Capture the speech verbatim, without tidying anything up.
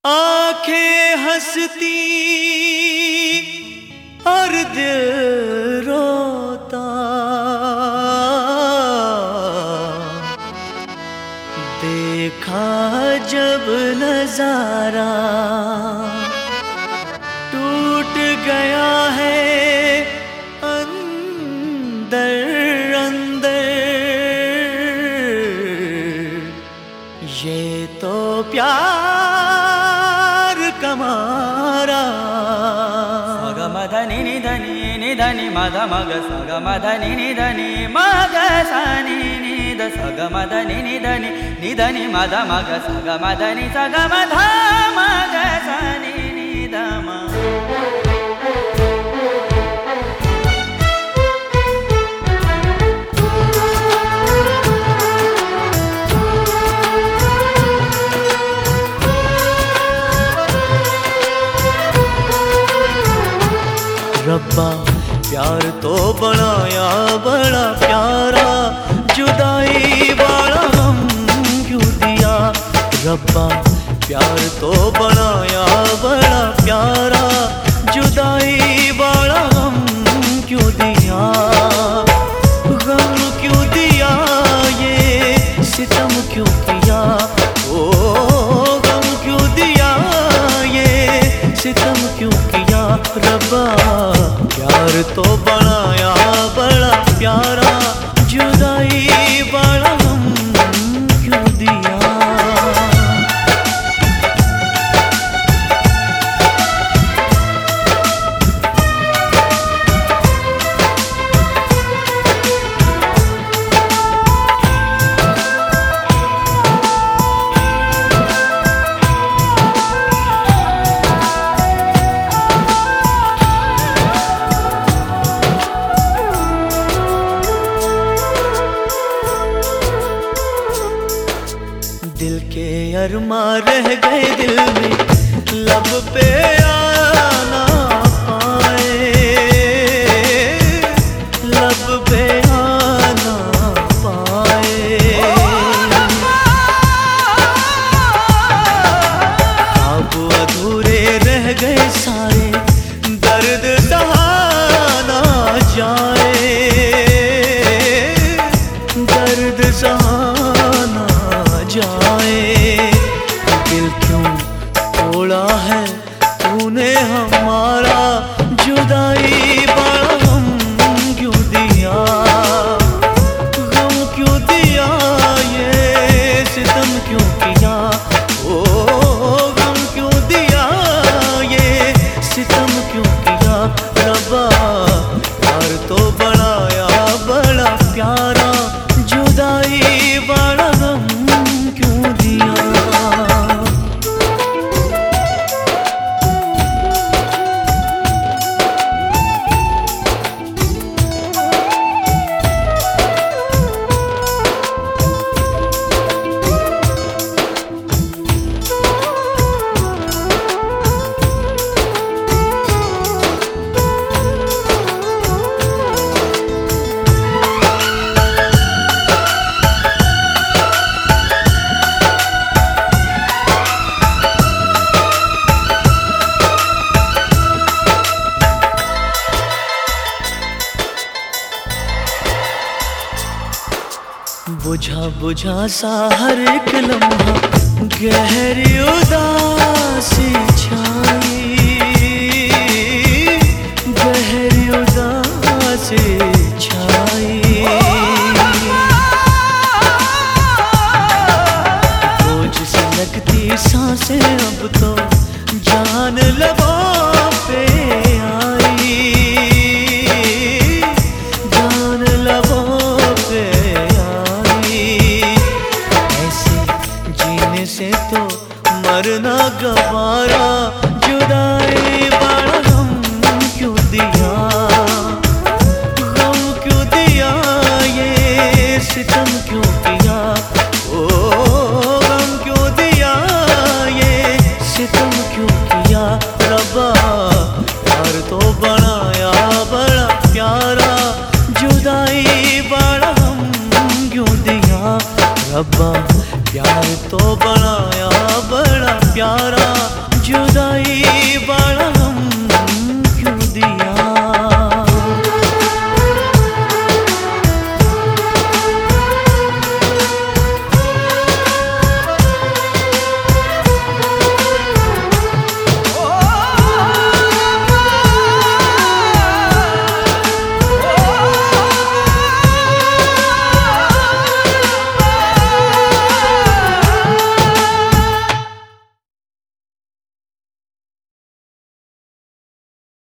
आंखें हंसती और दिल रोता, देखा जब नजारा टूट गया है अंदर अंदर, ये तो प्यार कमारा। सग मधनि निधनि निधनि मध मग सग मधनि निधनि मग सनि निध सग मधनि निधनि निधनि मध मग सग मधनि सग मध मग सनि निध म। रब्बा प्यार तो बनाया बड़ा प्यारा, जुदाई वाला हम क्यों दिया। रब्बा प्यार तो बनाया बड़ा प्यारा, जुदाई वाला हम क्यों दिया। गम क्यों दिया ये सितम क्यों किया, ओ गम क्यों दिया ये सितम क्यों किया। रब्बा प्यार तो बनाया बड़ा प्यारा, जुदाई वाला हम क्यों दिया। दिल के अरमा रह गए दिल में, लब पे आना पाए, लब पे आना पाए। अब अधूरे रह गए सारे, दर्द सहाना जाए, दर्द सहाना जाए। दिल क्यों तोड़ा है तूने हमारा, जुदाई वाला हम क्यों दिया। गम क्यों दिया ये सितम क्यों किया, ओ गम क्यों दिया ये सितम क्यों किया। रब्बा प्यार तो बनाया बड़ा प्यारा, जुदाई वाला हम क्यों दिया। बुझा बुझा सा हर एक लम्हा, गहरी उदासी छाई, गहरी उदासी छाई। बोझ से लगती सांसें अब तो जान लबों पे आई, जान लबों पे से तो मरना गवारा, जुदाई